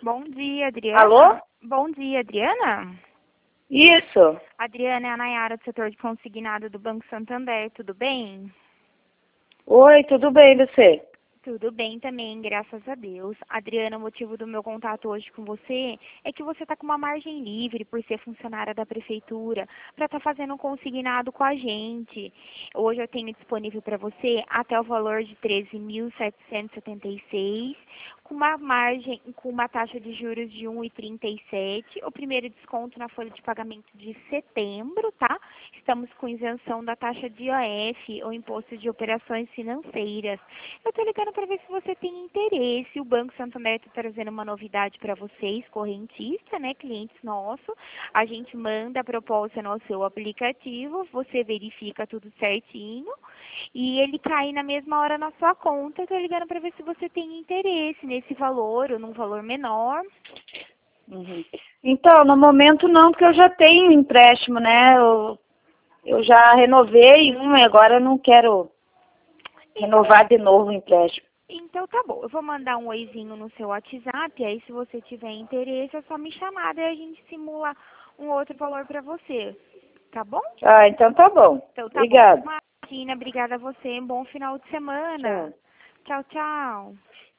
Bom dia, Adriana. Alô? Bom dia, Adriana. Isso. Adriana é a Nayara do setor de consignado do Banco Santander, tudo bem? Oi, tudo bem, você? Tudo bem também, graças a Deus. Adriana, o motivo do meu contato hoje com você é que você está com uma margem livre por ser funcionária da prefeitura para estar fazendo um consignado com a gente. Hoje eu tenho disponível para você até o valor de 13.776, com uma margem, com uma taxa de juros de 1,37, o primeiro desconto na folha de pagamento de setembro, tá? Estamos com isenção da taxa de IOF, ou Imposto de Operações Financeiras. Eu estou ligando para ver se você tem interesse. O Banco Santander está trazendo uma novidade para vocês, correntista, né, clientes nossos. A gente manda a proposta no seu aplicativo, você verifica tudo certinho e ele cai na mesma hora na sua conta. Estou ligando para ver se você tem interesse nesse valor ou num valor menor. Uhum. Então, no momento não, porque eu já tenho empréstimo, né? Eu já renovei um e agora eu não quero renovar de novo o empréstimo. Então tá bom, eu vou mandar um oizinho no seu WhatsApp, aí se você tiver interesse é só me chamar, daí a gente simula um outro valor para você, tá bom? Ah, então tá bom. Então tá bom. Obrigada. Imagina, obrigada a você, bom final de semana. Tchau. Tchau, tchau.